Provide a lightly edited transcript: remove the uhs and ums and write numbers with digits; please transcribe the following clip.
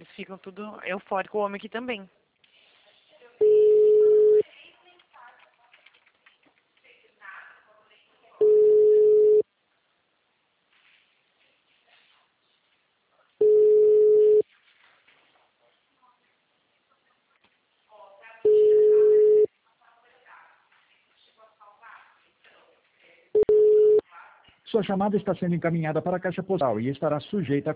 Eles ficam tudo eufóricos, o homem aqui também. Sua chamada está sendo encaminhada para a caixa postal e estará sujeita a